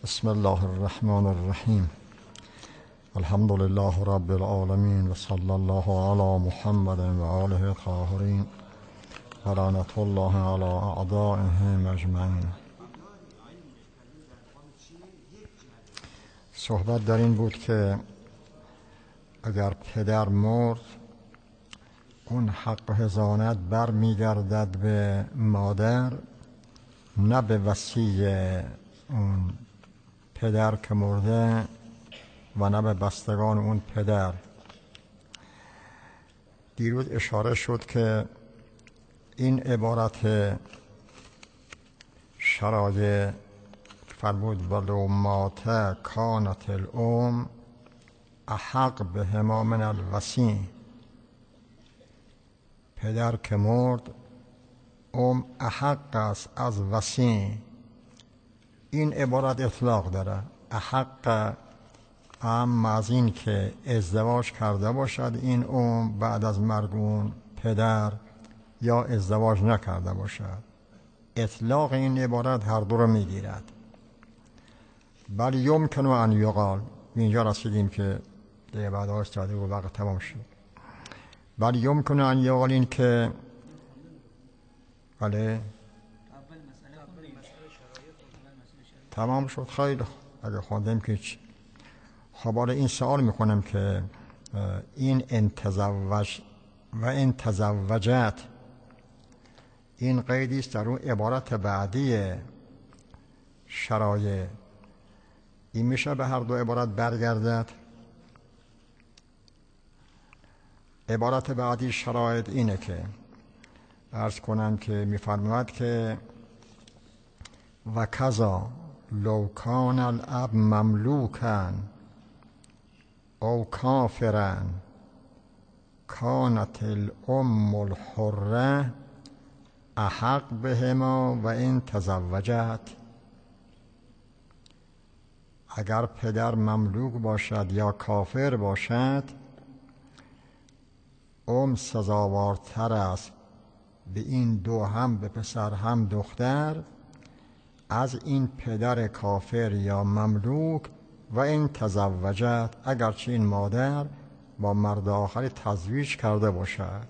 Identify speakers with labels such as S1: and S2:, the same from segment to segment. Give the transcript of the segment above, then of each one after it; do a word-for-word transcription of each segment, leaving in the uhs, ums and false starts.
S1: بسم الله الرحمن الرحیم. الحمد لله رب العالمین و صلی الله علی محمد و آله الطاهرین و لعنت الله علی اعدائهم اجمعین. صحبت در این بود که اگر پدر مرد اون حق حضانت بر میگردد به مادر، نه به وصی اون پدر که مرده و نه به بستگان اون پدر. دیروز اشاره شد که این عبارت شرایع فرمود ولو مات کانت الام احق بهما من الوصی، پدر که مرد ام احق است از وصی. این عبارت اطلاق داره، احق اما از این که ازدواج کرده باشد این ام بعد از مرگ اون پدر یا ازدواج نکرده باشد. اطلاق این عبارت هر دو رو میگیرد. بل یمکن ان یقال، اینجا رسیدیم که دیگه بعد ها استاده و وقت تمام شد. بل یمکن ان یقال، این که بله تمام شد. خیلی اگه خواندیم که چی. خب حالا این سوال میکنم که این انتزوج و انتزوجت این قیدی است در اون عبارت بعدی شرایع، این میشه به هر دو عبارت برگردد؟ عبارت بعدی شرایط اینه که عرض کنم که میفرماید که و کذا لو کان الاب مملوکا او کافرا کانت الام الحره احق بهما و این تزوجت. اگر پدر مملوک باشد یا کافر باشد، ام سزاوارتر است به این دو، هم به پسر هم دختر، از این پدر کافر یا مملوک و این تزوجت، اگرچه این مادر با مرد آخری تزویج کرده باشد.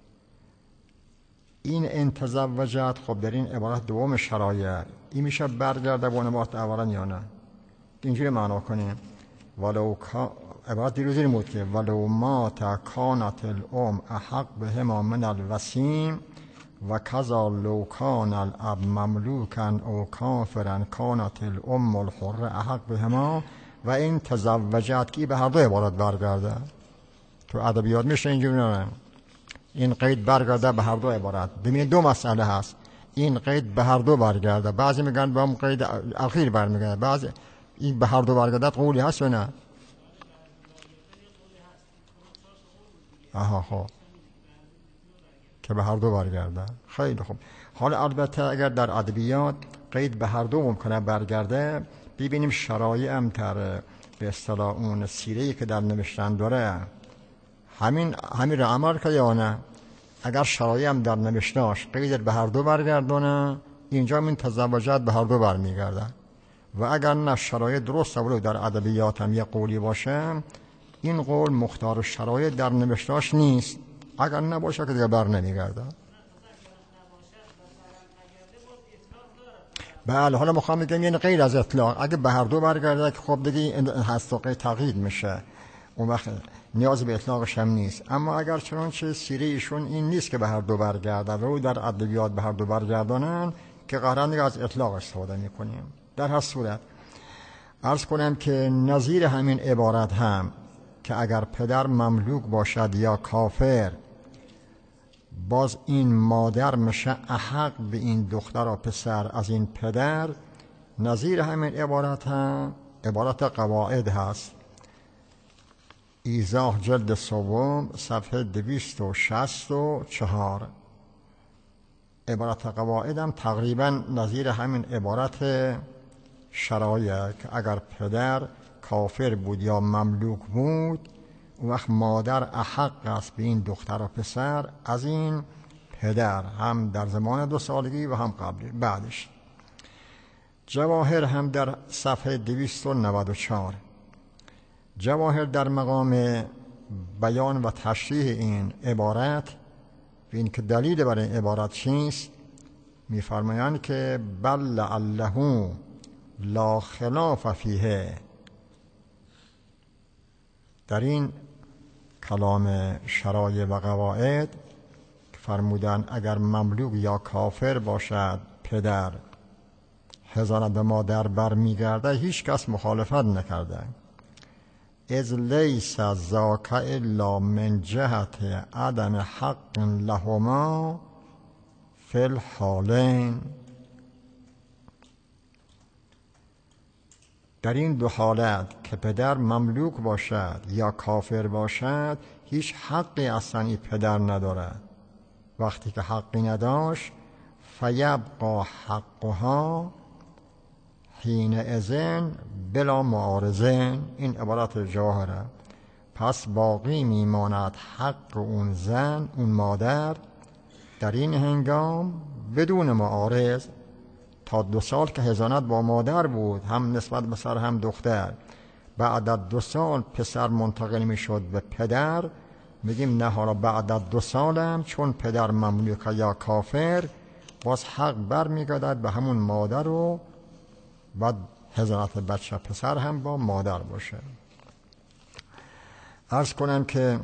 S1: این این تزوجت خب در این عبارت دوم شرایع این میشه برگرده به عبارت اولا یا نه؟ اینجوری معنا کنیم ولو کا... عبارت دیروزی بود که ولو مات کانت الام احق بهما من الوصی و کذا لو کان الاب مملوکا او کافرا کانت الام الحره احق بهما و این تزوجت، که به هر دو عبارت برگرده. تو ادبیات میشه اینجوری نه، این قید برگرده به هر دو عبارت. ببینید دو مسئله هست، این قید به هر دو برگرده. بعضی میگن به هم قید اخیر برمیگرده، بعضی این به هر دو برگرده قولی هست و نه؟ آها خب که به هر دو برگرده. خیلی خوب. حالا البته اگر در ادبیات قید به هر دو ممکنه برگرده، ببینیم شرایع هم تر به اصطلاح اون سیره‌ای که در نوشتن داره همین همین رو عمل که یا نه. اگر شرایع هم در نوشتاش قید به هر دو برگردونه، اینجا این تزوجات به هر دو برمیگرده. و اگر نه شرایع درست ولو در ادبیات هم یه قولی باشه، این قول مختار شرایع در نوشتاش نیست. اگر نباشه که دیگه بر نمیگرده. بله حالا میخوام بگم یعنی غیر از اطلاق اگه به هر دو برگرده که خب دیگه هست و قید تقیید میشه، اون وقت نیاز به اطلاقش هم نیست. اما اگر چنانچه سیره ایشون این نیست که به هر دو برگرده و در ادبیات به هر دو برگردانن، که قرار دیگه از اطلاق استفاده میکنیم. در هر صورت عرض کنم که نظیر همین عبارت هم که اگر پدر مملوک باشد یا کافر، باز این مادر میشه احق به این دختر و پسر از این پدر. نظیر همین عبارت هم عبارت قواعد هست. ایضاح جلد سوم صفحه دویست و شصت و چهار. عبارت قواعد هم تقریبا نظیر همین عبارت شرایع که اگر پدر کافر بود یا مملوک بود، اون وقت مادر احق است به این دختر و پسر از این پدر، هم در زمان دو سالگی و هم قبل بعدش. جواهر هم در صفحه دویست و نود و چهار. جواهر در مقام بیان و تشریح این عبارت و این که دلیل برای این عبارت چیست می‌فرمایند که بل لعله لا خلاف فیه. در این کلام شرایع و قواعد فرمودن اگر مملوک یا کافر باشد پدر حضانت به مادر برمیگرده هیچ کس مخالفت نکرده. از لیس ذاک الا من جهت عدم حق لهما فی الحالین. در این دو حالت که پدر مملوک باشد یا کافر باشد هیچ حقی اصلا این پدر ندارد. وقتی که حقی نداشت فیبقا حقها حین اذن بلا معارضه. این عبارت جواهره. پس باقی میماند حق اون زن اون مادر در این هنگام بدون معارض. تا دو سال که حضانت با مادر بود هم نسبت به پسر هم دختر، بعد از دو سال پسر منتقل میشد به پدر، میگیم نه حالا بعد از دو سالم چون پدر مملوک یا کافر باز حق برمیگردد به همون مادر و بعد حضانت بچه پسر هم با مادر باشه. عرض کنم که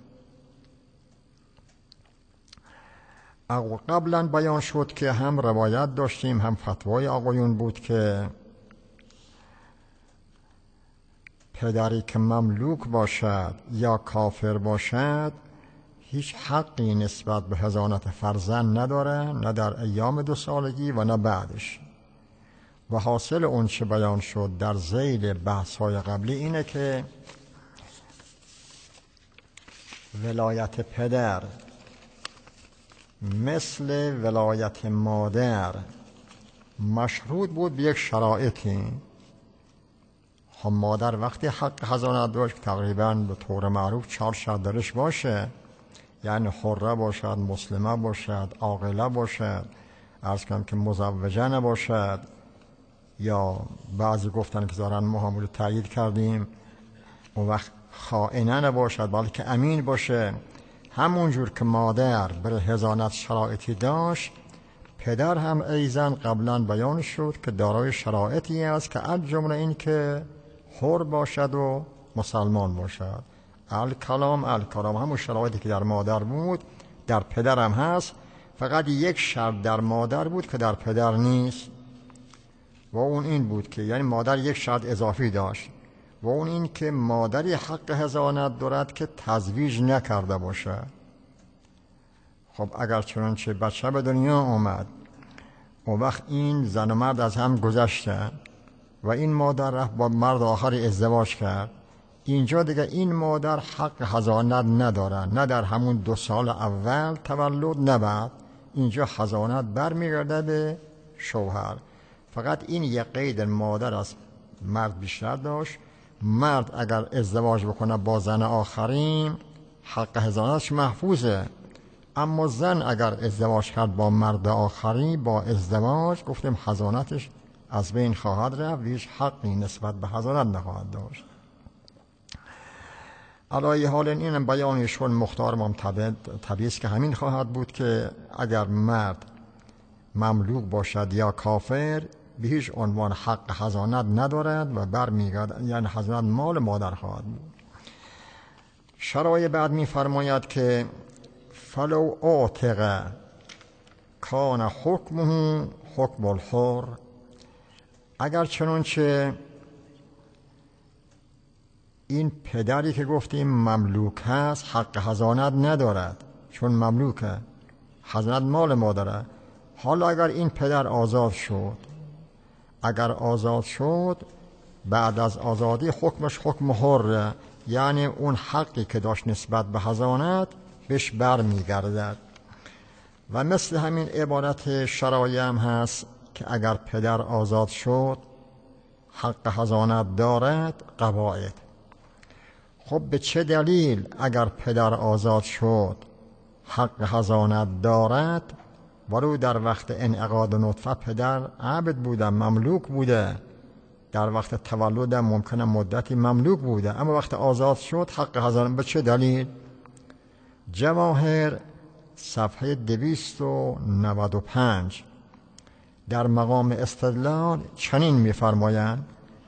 S1: قبلا بیان شد که هم روایت داشتیم هم فتوای آقایون بود که پدری که مملوک باشد یا کافر باشد هیچ حقی نسبت به حضانت فرزند نداره، نه در ایام دو سالگی و نه بعدش. و حاصل اون چه بیان شد در ذیل بحث‌های قبلی اینه که ولایت پدر مثل ولایت مادر مشروط بود به یک شرایطی. خب مادر وقتی حق حضانت داشت تقریبا به طور معروف چهار شرط درش باشه، یعنی حره باشد، مسلمه باشد، عاقله باشد، عرض کنم که مزوجه نباشد، یا بعضی گفتن که دارن ما هم رو تایید کردیم اون وقت خائنه نباشد بلکه امین باشه. همونجور که مادر برای حضانت شرایطی داشت پدر هم ایزن قبلا بیان شد که دارای شرایطی است که از جمله این که حر باشد و مسلمان باشد. الکلام الکلام همون شرایطی که در مادر بود در پدر هم هست، فقط یک شرط در مادر بود که در پدر نیست و اون این بود که یعنی مادر یک شرط اضافی داشت و اون این که مادری حق حضانت دارد که تزویج نکرده باشه. خب اگر چنانچه بچه به دنیا آمد اون وقت این زن و مرد از هم گذشتن و این مادر رفت با مرد آخری ازدواج کرد، اینجا دیگه این مادر حق حضانت ندارن، نه در همون دو سال اول تولد نه بعد. اینجا حضانت برمیگرده به شوهر. فقط این یک قید مادر از مرد بیشتر داشت. مرد اگر ازدواج بکنه با زن آخرین حق حضانتش محفوظه، اما زن اگر ازدواج کرد با مرد آخری با ازدواج گفتیم حضانتش از بین خواهد رفت و هیچ حقی نسبت به حضانت نخواهد داشت. علای حال این بیانشون مختار مام طبیعی است که همین خواهد بود که اگر مرد مملوک باشد یا کافر به هیچ عنوان حق حضانت ندارد و برمیگرد، یعنی حضانت مال مادر خواهد بود. شرایع بعد می‌فرماید که فلو اعتق کان حکمه حکم الحر. اگر چنانچه این پدری که گفتیم مملوک هست حق حضانت ندارد چون مملوکه، حضانت مال مادره. حالا اگر این پدر آزاد شد، اگر آزاد شد بعد از آزادی حکمش حکم حره، یعنی اون حقی که داشت نسبت به حضانت بهش بر میگردد. و مثل همین عبارت شرایع هم هست که اگر پدر آزاد شد حق حضانت دارد قواعد. خب به چه دلیل اگر پدر آزاد شد حق حضانت دارد؟ ولو در وقت انعقاد نطفه پدر عبد بوده، مملوک بوده، در وقت تولد ممکنه مدتی مملوک بوده، اما وقت آزاد شد حق حضانت. به چه دلیل؟ جواهر صفحه دویست و نود و پنج در مقام استدلال چنین می‌فرمایند: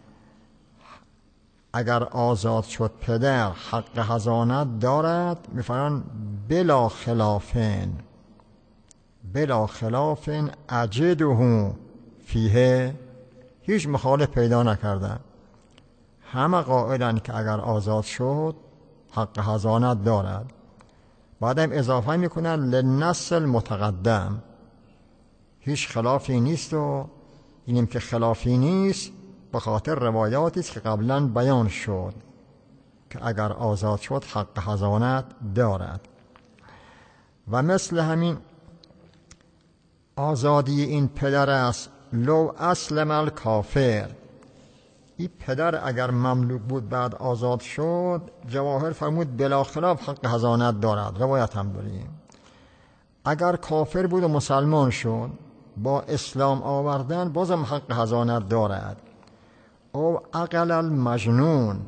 S1: اگر آزاد شد پدر حق حضانت دارد، می‌فرمایند بلا خلافین بلا خلافین اجده فیه، هیچ مخالف پیدا نکردن، همه قائلن که اگر آزاد شد حق حضانت دارد. بعدم اضافه میکنن للنص المتقدم، هیچ خلافی نیست و اینیم که خلافی نیست به خاطر روایاتی است که قبلا بیان شد که اگر آزاد شد حق حضانت دارد. و مثل همین آزادی این پدر است، لو اسلم الکافر، این پدر اگر مملوک بود بعد آزاد شد، جواهر فرمود بلا خلاف حق حضانت دارد. روایت هم داریم. اگر کافر بود و مسلمان شد، با اسلام آوردن بازم حق حضانت دارد. او عقل المجنون،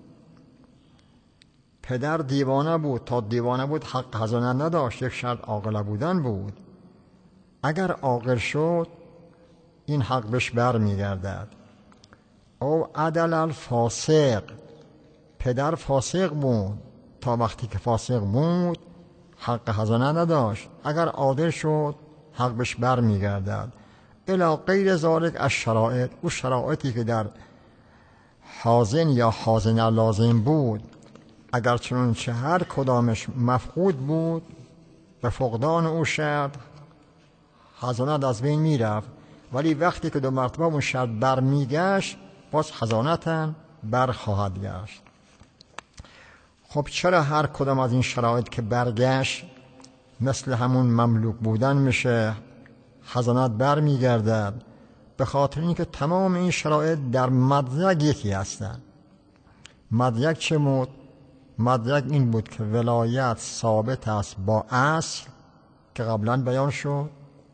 S1: پدر دیوانه بود، تا دیوانه بود حق حضانت نداشت، یک شرط عاقل بودن بود. اگر عاقل شد این حق بهش بر میگردد. او عدل الفاسق، پدر فاسق بود، تا وقتی که فاسق بود حق حضانت نداشت، اگر عادل شد حق بهش بر میگردد. الی غیر ذالک الشرائط، او شرایطی که در حاضن یا حاضن لازم بود، اگر چنانچه هر کدامش مفقود بود، به فقدان او شرط حضانت از بین میرفت، ولی وقتی که دو مرتبه اون شرط بر میگشت باز حضانت بر خواهد گشت. خب چرا هر کدام از این شرایط که برگشت مثل همون مملوک بودن میشه، حضانت بر میگردد؟ به خاطر اینکه تمام این شرایط در مدرک یکی هستند. مدرک چه بود؟ مدرک این بود که ولایت ثابت است با اصل که قبلا بیان شد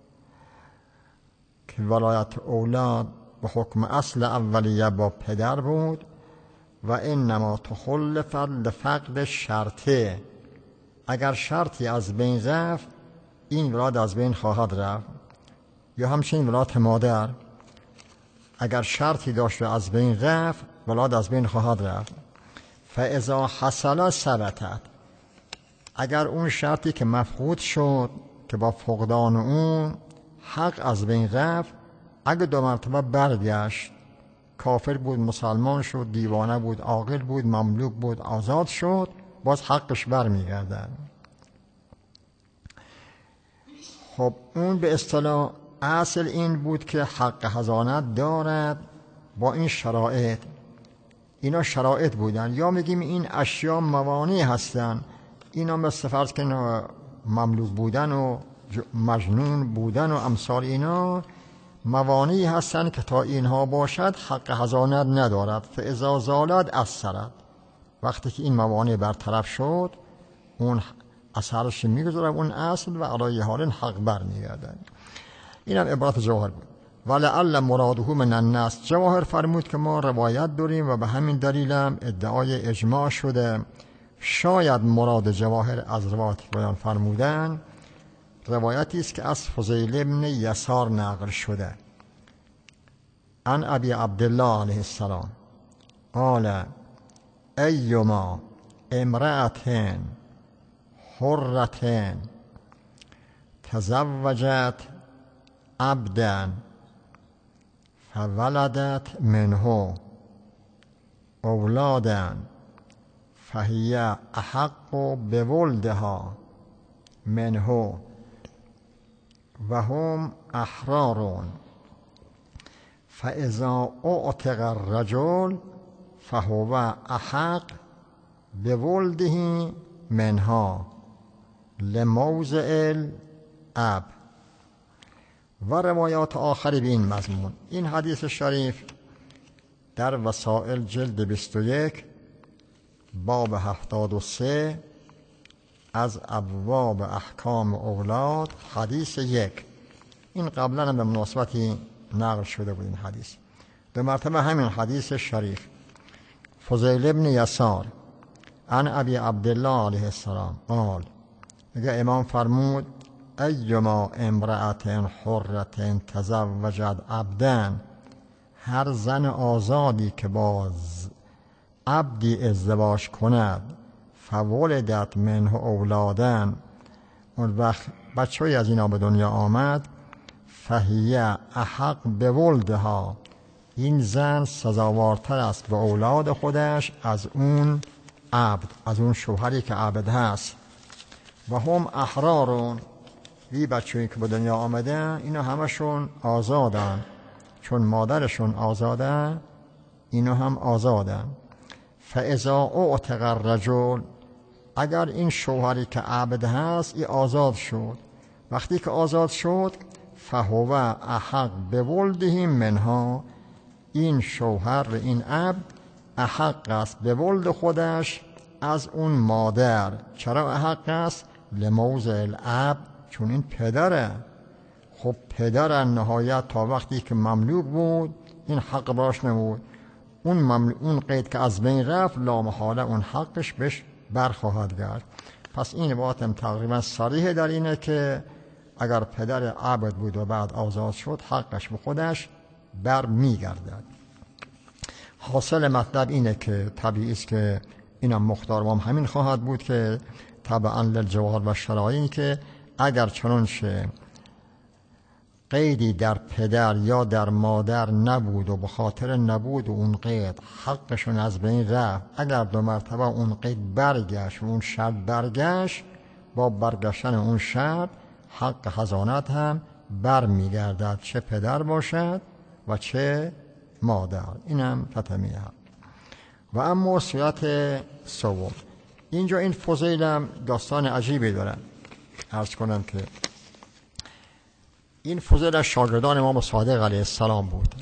S1: که ولایت اولاد به حکم اصل اولیه با پدر بود و انما تخلف لفقد شرطه، اگر شرطی از بین رفت این ولایت از بین خواهد رفت. یا همچنین ولایت مادر اگر شرطی داشت و از بین رفت ولایت از بین خواهد رفت. فاذا حصل ثبتت، اگر اون شرطی که مفقود شد که با فقدان اون حق از بین رفت، اگه دو مرتبه برگشت، کافر بود مسلمان شد، دیوانه بود عاقل بود، مملوک بود آزاد شد، باز حقش برمیگردد. خب اون به اصطلاح اصل این بود که حق حضانت دارد با این شرایط. اینا شرایط بودن، یا میگیم این اشیا موانع هستن. اینا مثل فرض که مملوک بودن و مجنون بودن و امثال اینا موانعی هستن که تا اینها باشد حق حضانت ندارد. فاذا زالت اثرت، وقتی که این موانع برطرف شد اون اثرش میگذاره اون اصل و علی حال حق برمیگردد. اینم عبارت جواهر بود. ولعل مراده من الناس، جواهر فرمود که ما روایت داریم و به همین دلیلم ادعای اجماع شده. شاید مراد جواهر از روایت بیان فرمودن روایتی است که از فضیل ابن یسار نقل شده. عن ابی عبدالله علیه السلام قال ایما امرأة حرة تزوجت عبدا فولدت منه اولادا فهي احق بولدها منه و هم احرار، فاذا اعتق الرجل فهو احق بولده منها لموضع الاب. و روایات آخری به این مضمون. این حدیث شریف در وسائل جلد بیست و یک باب هفتاد و سه از ابواب احکام اولاد حدیث یک. این قبلا هم به مناسبتی نقل شده بود این حدیث. به مرتبه همین حدیث شریف. فضیل ابن یسار عن ابی عبدالله علیه السلام قال، میگه امام فرمود ایما امرأت حرة تزوجت عبدا، هر زن آزادی که با عبدی ازدواج کند فولدت منه اولادن، اون وقت بچه‌ای از اینا به دنیا آمد، فهیه احق به ولدها، این زن سزاوارتر است به اولاد خودش از اون عبد، از اون شوهری که عبد هست. و هم احرارون، این بچه‌ای که به دنیا آمدن اینا همشون آزادن، چون مادرشون آزاده اینا هم آزادن. فاذا اعتق الرجل، اگر این شوهری که عبد هست ای آزاد شد، وقتی که آزاد شد فهو احق به ولده منها، این شوهر این عبد احق است به ولد خودش از اون مادر. چرا احق است؟ لموضع العبد، چون این پدره. خب پدر نهایت تا وقتی که مملوک بود این حق باش نبود، اون مملوک اون قید که از بین رفت لامحاله اون حقش بهش برخواهد گرد. پس این عبارت هم تقریبا صریح در اینه که اگر پدر عبد بود و بعد آزاد شد حقش به خودش بر میگردد. حاصل مطلب اینه که طبیعی است که اینم مختار ما همین خواهد بود که طبعا للجوار و شرایطی که اگر چنانشه قیدی در پدر یا در مادر نبود و به خاطر نبود و اون قید حقشون از بین رفت، اگر دو مرتبه اون قید برگشت و اون شرط برگشت، با برگشتن اون شرط حق حضانت هم بر میگردد، چه پدر باشد و چه مادر. اینم تتمیه. و اما صورت سوم، اینجا این فضیل هم داستان عجیبی دارن. عرض کنم که این فضیل از شاگردان امام صادق علیه السلام بود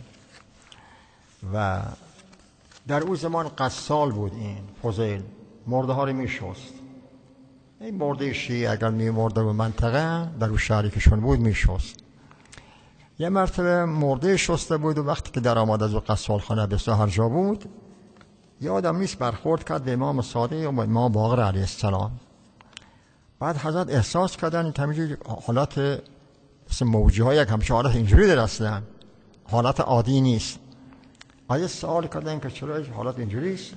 S1: و در اون زمان قصال بود. این فضیل مرده ها رو می شست. این مرده شیعه اگر می مرده به منطقه در اون شهری که شون بود می شست. یه مرتبه مرده شسته بود و وقتی که در آمد از اون قصال خانه به هر جا بود، یادم نیست برخورد کرد به امام صادق و امام باقر علیه السلام. بعد حضرت احساس کردن که همینجوری حالات مثل موجی های یک همچه حالت اینجوری در اصلا حالت عادی نیست. آیا سوال کردن که چرا حالت اینجوری است؟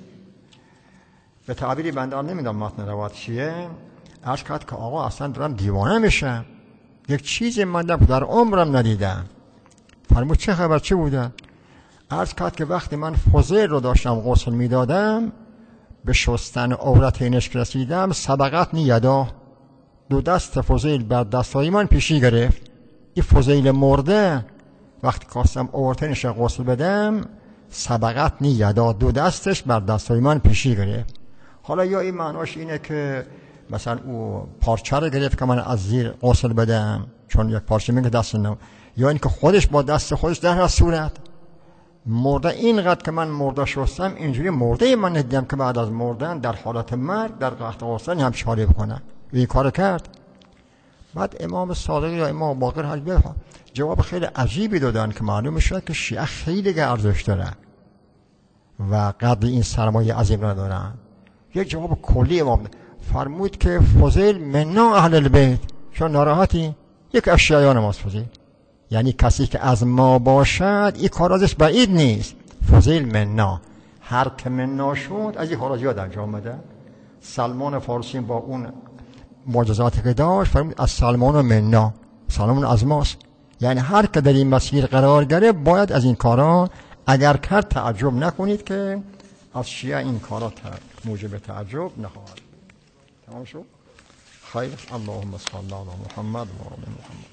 S1: به تعبیری بنده هم نمیدونم متن روایت چیه، عرض کرد که آقا اصلا دارم دیوانه میشم، یک چیزی من در عمرم ندیدم. فرمود چه خبر چه بوده؟ عرض کرد که وقتی من فضیل رو داشتم غسل میدادم به شستن عورت اینش که رسیدم، سبقت نیدا، دو دست فضیل بر دستای من پیشی گرفت. این فضیل مرده وقتی خواستم عورت اینش غسل بدم سبقت نیدا، دو دستش بر دستای من پیشی گرفت. حالا یا این معناش اینه که مثلا او پارچه رو گرفت که من از زیر غسل بدم چون یک پارچه میگه دست نم، یا این که خودش با دست خودش در هر صورت مرده. اینقدر که من مرده شستم اینجوری مرده من ندیدم که بعد از مردن در حالت مرگ در وقت غسل هم چاره بکنن. این کار کرد. بعد امام صادق یا امام باقر هر بفهم جواب خیلی عجیبی دادن که معلوم شد که شیعه خیلی ارزش دارن و قدر این سرمایه عظیم ندارن. یک جواب کلی امام فرمود که فضیل منا اهل البیت، چون ناراحتی یک اشیاء نماز فضیل، یعنی کسی که از ما باشد این کار ازش بعید نیست. فضیل منا، هر که منا شد از این خراجیات انجام بده. سلمان فارسی با اون معجزاتی که داشت فرمود از سلمان و منا، سلمان از ماست، یعنی هر که در این مسیر قرار گره باید از این کارا اگر کرد تعجب نکنید که از شیعه این کارا موجب تعجب نخواهد. تمام شد؟ خیر. اللهم صل علی محمد و آل محمد.